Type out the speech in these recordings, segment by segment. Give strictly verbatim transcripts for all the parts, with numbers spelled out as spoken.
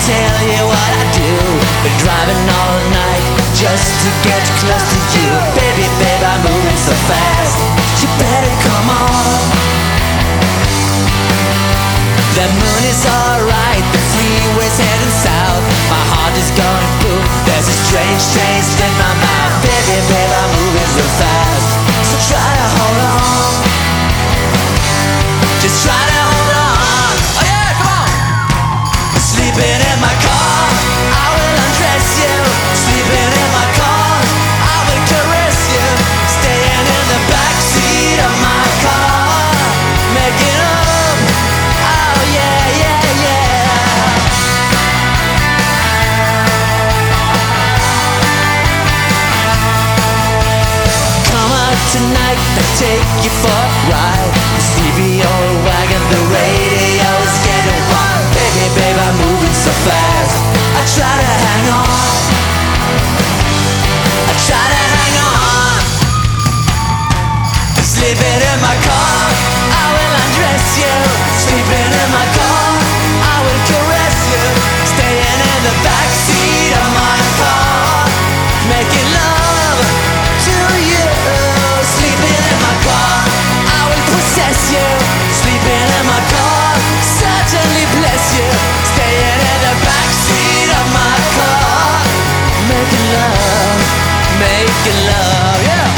tell you what I do. Been driving all night just to get close to you. Baby, babe, I'm moving so fast, you better come on. The moon is alright, the freeway's heading south. My heart is going boom, there's a strange taste in my mouth. Baby, babe, I'm moving so fast, so try to hold on. Just try to hold on. Oh yeah, come on. Sleeping in my car, I will undress you. Sleeping in my car, I will caress you. Staying in the backseat of my car, making love. Oh yeah, yeah, yeah. Come out tonight, I'll take you for a ride. The stereo wagon, the radio's getting wild. Baby, babe, I'm moving so fast, I try to hang on, I try to hang on. Sleeping in my car, I will undress you. Sleeping in my car, I will caress you. Staying in the backseat of my car, making love to you. Sleeping in my car, I will possess you. Sleeping in my car, certainly bless you. Staying in the backseat of my car, making love, making love, yeah.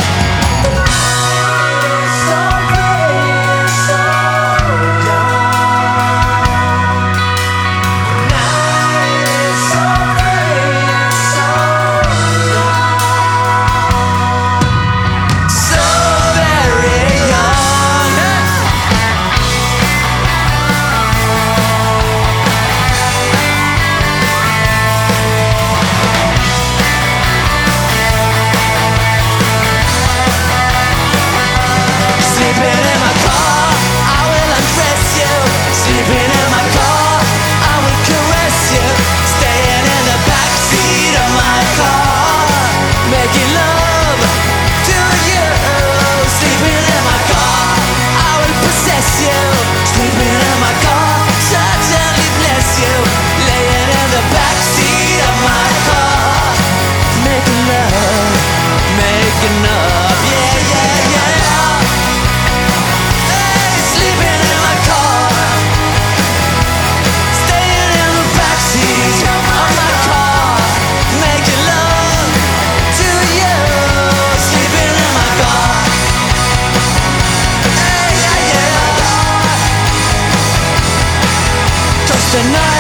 Tonight